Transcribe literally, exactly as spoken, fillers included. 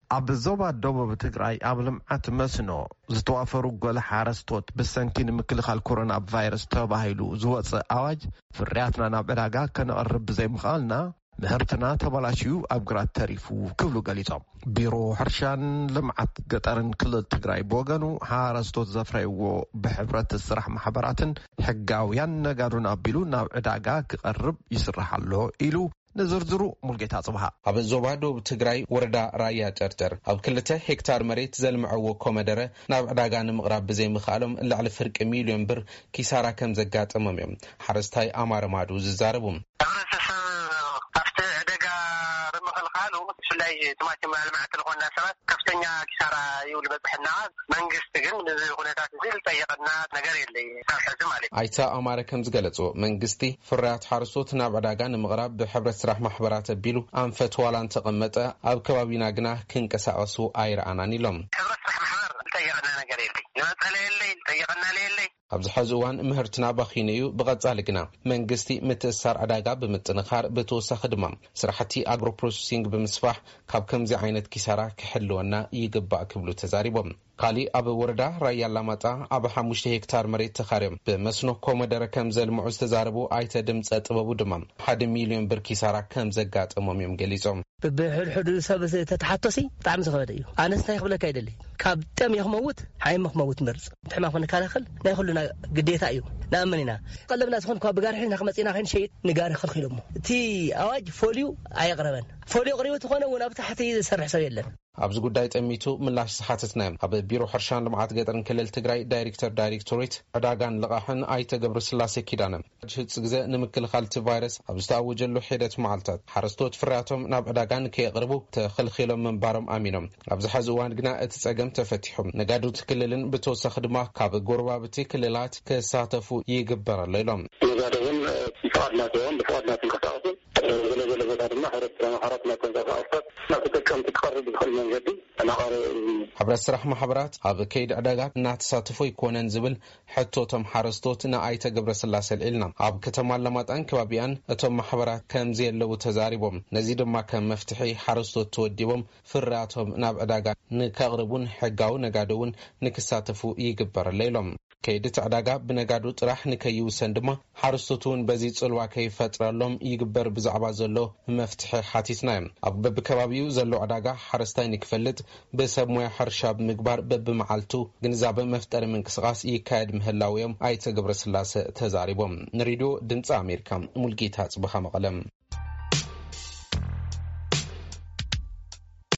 ኣብ ዞባ ደቡብ ትግራይ ኣብ ልምዓት መስኖ ዝተዋፈሩ ጎለ ሓረስቶት ብሰንኪ ንምክልኻል ኮሮና ቫይረስ ተባሂሉ ዝወፅእ ኣዋጅ ፍርያትና ናብ ዕዳጋ ከነቕርብ ብዘይምኽኣልና ምህርትና ተበላሽዩ ኣብ ግራት ተሪፉ ክብሉ ገሊፆም ቢሮ ሕርሻን ልምዓት ገጠርን ክልል ትግራይ ብወገኑ ሓረስቶት ዘፍረይዎ ብሕብረት ስራሕ ማሕበራትን ሕጋውያን ነጋዱን ኣቢሉ ናብ ዕዳጋ ክቐርብ ይስራሓሎ ኢሉ ንዝርዝሩ ሙልጌታ ጽብሃ ኣብ ዞባ ደቡብ ትግራይ ወረዳ ራያ ጨርጨር ኣብ ክልተ ሄክታር መሬት ዘልምዕዎ ኮመደረ ናብ ዕዳጋ ንምቕራብ ብዘይምኽኣሎም ልዕሊ ፍርቂ ሚልዮን ብር ኪሳራ ከም ዘጋጠሞም እዮም ሓረስታይ ኣማረማዱ ዝዛረቡ ላይ ቲማቲም ልምዓት ለሆና ሰባት ከፍተኛ ኪሳራ ይውል በጽሕና መንግስት ግን ብዙ ሁኔታት ዝል ጠየቀና ነገር የለይ ሳርሐዝ ማለት አይታ አማረ ከም ዝገለጾ መንግስቲ ፍርያት ሓረስቶት ናብ ዕዳጋ ንምቕራብ ብሕብረት ስራሕ ማሕበራት ኣቢሉ አንፈት ዋላን ተቐመጠ ኣብ ከባቢና ግና ክንቀሳቀሱ ኣይረኣናን ኢሎም ሕብረት ስራሕ ማሕበር ጠየቀና ነገር የለይ ይመጸለ የለይ ጠየቀና የለይ ኣብዚ ሕዚ እዋን ምህርትና ባኺኑ እዩ ብቐጻሊ ግና መንግስቲ ምትእስሳር ዕዳጋ ብምጥንኻር ብተወሳኺ ድማ ስራሕቲ ኣግሮ ፕሮሰሲንግ ብምስፋሕ ካብ ከምዚ ዓይነት ኪሳራ ክሕልወና ይግባእ ክብሉ ተዛሪቦም ካሊ ኣብ ወረዳ ራያ አላማጣ ኣብ ሓሙሽተ ሄክታር መሬት ተኻርዮም ብመስኖ ኮመደረ ከም ዘልምዑ ዝተዛረቡ ኣይተ ድምፀ ጥበቡ ድማ ሓደ ሚልዮን ብር ኪሳራ ከም ዘጋጠሞም እዮም ገሊጾም ብሕድሕዱ ሰብ ተተሓቶሲ ብጣዕሚ ዝኸበደ እዩ ኣነስታይ ክብለካ አይደለይ ካብ ጠም ይኽመውት ሓይም መኽመውት ምርጽ ትሕማ ኮነ ካለኸል ናይ ኩሉና ግዴታ እዩ ናኣመኒና ቀለብና ዝኾን ኳ ብጋርሒ ናኽመጺና ኸን ሸይጥ ንጋሪ ኸልኺሎሞ እቲ ኣዋጅ ፎልዩ ኣይቕረበን ፎልዩ ቅሪቦት ኾነ እውን ኣብ ታሕቲ ዝሰርሕ ሰብ የለን ኣብዚ ጉዳይ ጠሚቱ ምላሽ ሰሓተትና ኣብ ቢሮ ሕርሻን ልምዓት ገጠርን ክልል ትግራይ ዳይሬክተር ዳይሬክቶሬት ዕዳጋን ልቓሕን ኣይተ ገብረ ስላሴ ኪዳነ ሕጽ ግዜ ንምክልኻል እቲ ቫይረስ ኣብ ዝተኣወጀሉ ሒደት መዓልታት ሓረስቶት ፍርያቶም ናብ ዕዳጋን ከየቕርቡ ተኸልኺሎም ምንባሮም ኣሚኖም ኣብዚ ሕዚ እዋን ግና እቲ ጸገም ተፈቲሑ ነጋዶት ክልልን ብተወሳኺ ድማ ካብ ጎረባብቲ ክልላት ክሳተፉ ይግበር ኣሎ ኢሎም ነጋዶውን ይፈቅድናቸውን ብፈቅድናት ንከሳቀሱ ገለገለ ቦታ ድማ ሕብረት ስራሕ ማሕበራት ናተንቀሳቀስታት ናተጠቀምቲ ክቐርብ ዝኽእል መንገዲ እናቐረቡ ሕብረት ስራሕ ማሕበራት ኣብ ከይዲ ዕዳጋ እናተሳተፉ ይኮነን ዝብል ሕቶቶም ሓረስቶት ንኣይተ ገብረ ስላሴ ልዒልና ኣብ ከተማ አላማጣን ከባቢያን እቶም ማሕበራት ከምዚ የለው ተዛሪቦም ነዚ ድማ ከም መፍትሒ ሓረስቶት ተወዲቦም ፍርያቶም ናብ ዕዳጋ ንከቕርቡን ሕጋዊ ነጋዶውን ንክሳተፉ ይግበረለ ኢሎም ከይዲ ዕዳጋ ብነጋዶ ጥራሕ ንከይውሰን ድማ ሓረስቶቱን በዚ ጽልዋ ከይፈጥረሎም ይግበር ብዛዕባ ዘሎ መፍትሒ ሓቲትና እዮም ኣብ በብከባቢው ዘሎ ዕዳጋ ሓረስታይ ንክፈልጥ ብሰብ ሞያ ሕርሻ ብምግባር በብመዓልቱ ግንዛበ መፍጠሪ ምንቅስቃስ ይካየድ ምህላው እዮም ኣይተ ገብረ ስላሴ ተዛሪቦም ንሬድዮ ድምፂ ኣሜሪካ ሙልጌታ ጽብሃ መቐለም